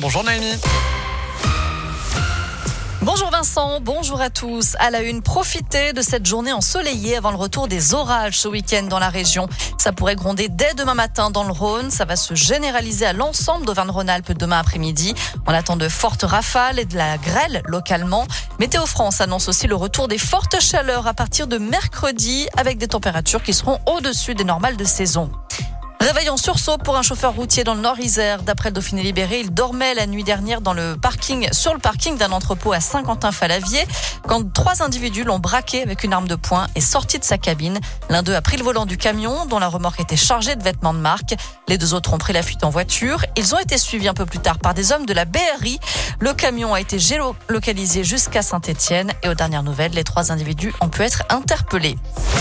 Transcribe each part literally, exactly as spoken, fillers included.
Bonjour Naomi. Bonjour Vincent, bonjour à tous. À la une, profitez de cette journée ensoleillée avant le retour des orages ce week-end dans la région. Ça pourrait gronder dès demain matin dans le Rhône. Ça va se généraliser à l'ensemble d'Auvergne-Rhône-Alpes demain après-midi. On attend de fortes rafales et de la grêle localement. Météo France annonce aussi le retour des fortes chaleurs à partir de mercredi avec des températures qui seront au-dessus des normales de saison. Réveil en sursaut pour un chauffeur routier dans le Nord-Isère. D'après le Dauphiné Libéré, il dormait la nuit dernière dans le parking, sur le parking d'un entrepôt à Saint-Quentin-Falavier quand trois individus l'ont braqué avec une arme de poing et sorti de sa cabine. L'un d'eux a pris le volant du camion dont la remorque était chargée de vêtements de marque. Les deux autres ont pris la fuite en voiture. Ils ont été suivis un peu plus tard par des hommes de la B R I. Le camion a été géolocalisé jusqu'à Saint-Étienne et aux dernières nouvelles, les trois individus ont pu être interpellés.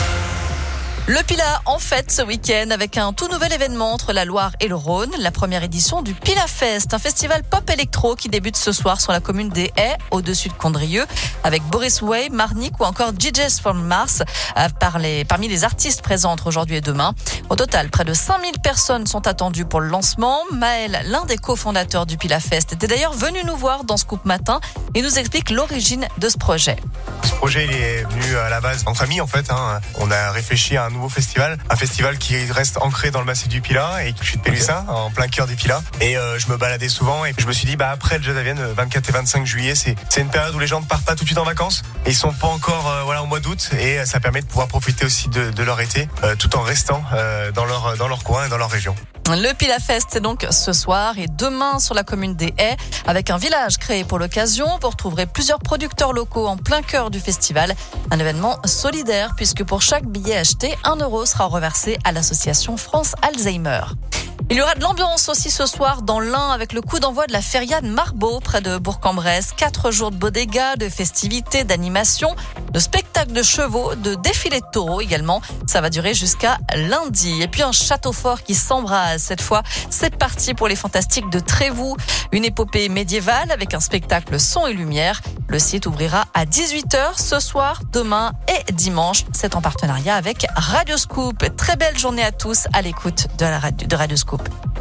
Le Pilat en fête ce week-end avec un tout nouvel événement entre la Loire et le Rhône, la première édition du Pilat Fest, un festival pop électro qui débute ce soir sur la commune des Haies, au-dessus de Condrieu, avec Boris Way, Marnik ou encore D Js from Mars par les, parmi les artistes présents entre aujourd'hui et demain. Au total, près de cinq mille personnes sont attendues pour le lancement. Maël, l'un des cofondateurs du Pilat Fest, était d'ailleurs venu nous voir dans Scoop Matin et nous explique l'origine de ce projet. Ce projet, il est venu à la base en famille en fait. Hein. On a réfléchi à un nouveau festival, un festival qui reste ancré dans le massif du Pilat et je suis de Pélussin, en plein cœur du Pilat. Et euh, je me baladais souvent et je me suis dit, bah après le Jazz à Vienne, vingt-quatre et vingt-cinq juillet, c'est c'est une période où les gens ne partent pas tout de suite en vacances et ils sont pas encore euh, voilà au mois d'août et ça permet de pouvoir profiter aussi de, de leur été euh, tout en restant euh, dans leur dans leur coin et dans leur région. Le Pilat Fest, c'est donc ce soir et demain sur la commune des Haies avec un village créé pour l'occasion. Vous retrouverez plusieurs producteurs locaux en plein cœur du festival. Un événement solidaire puisque pour chaque billet acheté, un euro sera reversé à l'association France Alzheimer. Il y aura de l'ambiance aussi ce soir dans l'Ain avec le coup d'envoi de la Feria de Marbeau près de Bourg-en-Bresse. Quatre jours de bodega, de festivités, d'animations, de spectacles de chevaux, de défilés de taureaux également. Ça va durer jusqu'à lundi. Et puis un château fort qui s'embrase cette fois. C'est parti pour les Fantastiques de Trévoux. Une épopée médiévale avec un spectacle son et lumière. Le site ouvrira à dix-huit heures ce soir, demain et dimanche. C'est en partenariat avec Radio Scoop. Très belle journée à tous à l'écoute de la radio, de Radio Scoop.